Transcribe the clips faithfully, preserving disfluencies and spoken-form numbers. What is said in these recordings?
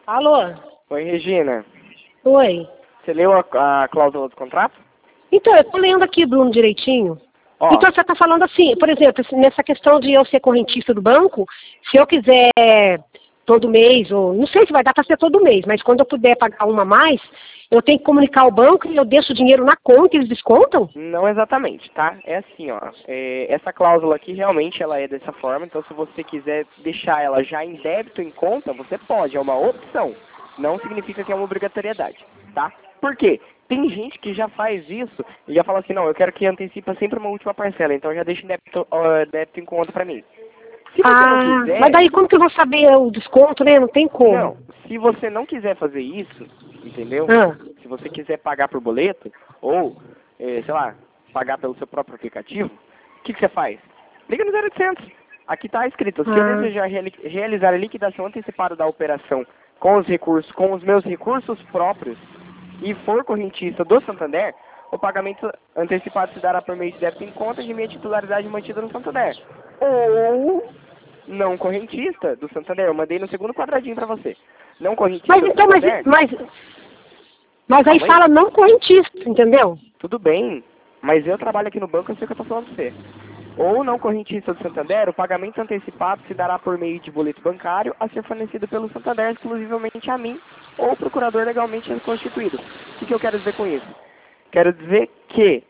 Alô? Oi, Regina. Oi. Você leu a, a cláusula do contrato? Então, eu tô lendo aqui, Bruno, direitinho. Ó, Então, você tá falando assim, por exemplo, nessa questão de eu ser correntista do banco, se eu quiser todo mês, ou não sei se vai dar para ser todo mês, mas quando eu puder pagar uma a mais, eu tenho que comunicar ao banco e eu deixo o dinheiro na conta e eles descontam? não exatamente, tá? É assim, ó. é, essa cláusula aqui realmente ela é dessa forma, então se você quiser deixar ela já em débito em conta, você pode, é uma opção. Não significa que é uma obrigatoriedade, tá? Por quê? Tem gente que já faz isso e já fala assim, não, eu quero que antecipa sempre uma última parcela, então já deixa em débito, ó, débito em conta pra mim. Se você Ah, não quiser... mas daí como que eu vou saber o desconto, né? Não tem como. Não, se você não quiser fazer isso, entendeu? Ah, Se você quiser pagar por boleto, ou, eh, sei lá, pagar pelo seu próprio aplicativo, o que, que você faz? Liga no zero oitocentos. Aqui está escrito, se eu ah, desejar reali- realizar a liquidação antecipada da operação com os recursos, com os meus recursos próprios, e for correntista do Santander, o pagamento antecipado se dará por meio de débito em conta de minha titularidade mantida no Santander. Ou não correntista do Santander. Eu mandei no segundo quadradinho para você. Não correntista mas do então, mas, Santander. mas, mas aí Calma aí. fala não correntista, entendeu? Tudo bem, mas eu trabalho aqui no banco, eu sei o que eu estou falando para você. Ou não correntista do Santander, o pagamento antecipado se dará por meio de boleto bancário a ser fornecido pelo Santander exclusivamente a mim ou procurador legalmente constituído. O que, que eu quero dizer com isso? Quero dizer que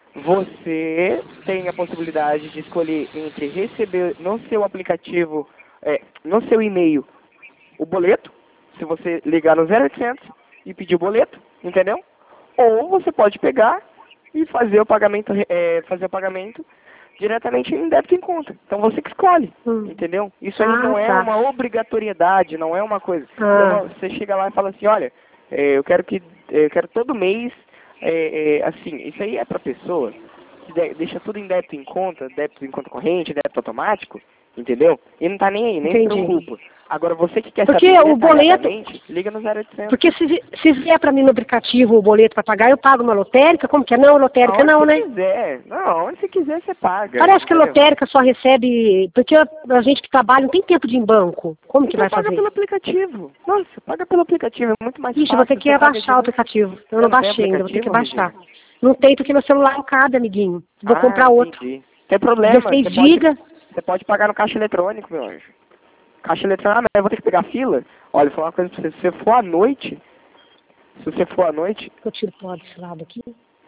você tem a possibilidade de escolher entre receber no seu aplicativo, é, no seu e-mail, o boleto, se você ligar no zero oitocentos e pedir o boleto, entendeu? Ou você pode pegar e fazer o pagamento, é, fazer o pagamento diretamente em débito em conta. Então você que escolhe, Hum. entendeu? Isso aí Ah, não é tá. uma obrigatoriedade, não é uma coisa. É Ah. uma- você chega lá e fala assim, olha, é, eu quero que eu quero todo mês, é, é, assim, isso aí é para pessoa que de- deixa tudo em débito em conta, débito em conta corrente, débito automático, entendeu? E não tá nem aí, nem se Entendi. preocupa. Agora você que quer Porque saber o boleto, detalhadamente, liga no zero oitocentos. porque se, vi- se vier para mim no aplicativo o boleto para pagar, eu pago uma lotérica? Como que é? Não, lotérica Aonde não, você né? quiser. Não, onde você quiser você paga. Parece que a entendeu? lotérica só recebe, porque a a gente que trabalha não tem tempo de ir em banco. Como que Então vai paga fazer? pelo aplicativo. Nossa, paga pelo aplicativo, é muito mais Ixi, eu fácil. vou ter que Você paga baixar o de... aplicativo. Eu Você não não tem baixei ainda, vou ter que aplicativo, baixar. Regina? Não tem porque meu celular não cabe, amiguinho. Vou Ah, comprar outro. entendi. Tem problema, dezesseis você pode, gigas. você pode pagar no caixa eletrônico, meu anjo. Caixa eletrônico, ah, mas eu vou ter que pegar fila? Olha, vou falar uma coisa pra você, se você for à noite, se você for à noite, Eu tiro o pó desse lado aqui.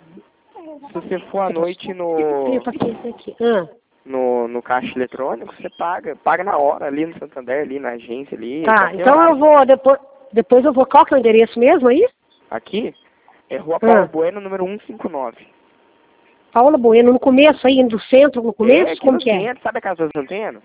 se você for à noite Tenho no, paciência aqui. Ah, no, no caixa eletrônico, você paga, paga na hora, ali no Santander, ali na agência, ali, tá, qualquer então horário. eu vou, depois, depois eu vou, qual que é o endereço mesmo aí? Aqui é Rua Paulo Ah, Bueno, número cento e cinquenta e nove. Paula Bueno, no começo aí, do centro, no É, começo? aqui Como no que é? centro, sabe a Casa das Antenas?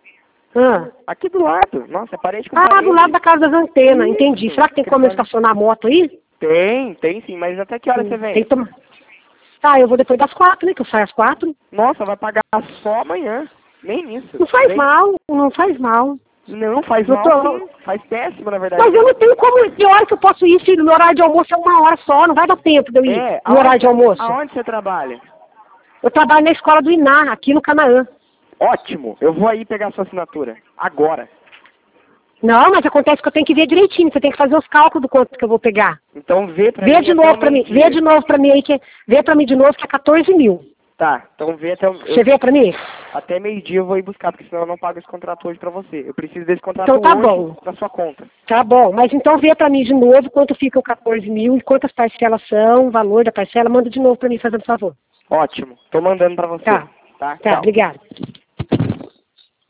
Ah. Aqui do lado. Nossa, é parede com Ah, parede. do lado da casa das antenas, Isso, entendi. Será que tem como eu escritório. estacionar a moto aí? Tem, tem sim, mas até que hora você Hum, vem? Tem que tomar. Tá, eu vou depois das quatro, né? Que eu saio às quatro. Nossa, vai pagar só amanhã. Nem isso. Não faz Nem- mal, não faz mal. Não, faz Eu mal tô- sim. Faz péssimo, na verdade. Mas eu não tenho como. Que hora que eu posso ir, filho? No horário de almoço é uma hora só, não vai dar tempo de eu ir É, no horário aonde, de almoço. aonde você trabalha? Eu trabalho na escola do Iná, aqui no Canaã. Ótimo, eu vou aí pegar a sua assinatura. Agora. Não, mas acontece que eu tenho que ver direitinho, você tem que fazer os cálculos do quanto que eu vou pegar. Então vê pra Vê mim de até novo o pra mim, meio-dia. vê de novo pra mim aí, que vê pra mim de novo que é quatorze mil. Tá, então vê até o... eu- Você vê pra mim? Até meio-dia eu vou ir buscar, porque senão eu não pago esse contrato hoje pra você. Eu preciso desse contrato Então tá hoje bom. na sua conta. Tá bom, mas então vê pra mim de novo quanto fica o quatorze mil e quantas parcelas são, o valor da parcela, manda de novo pra mim, fazendo favor. Ótimo, tô mandando pra você. Tá, Tá, tá, tchau. obrigada.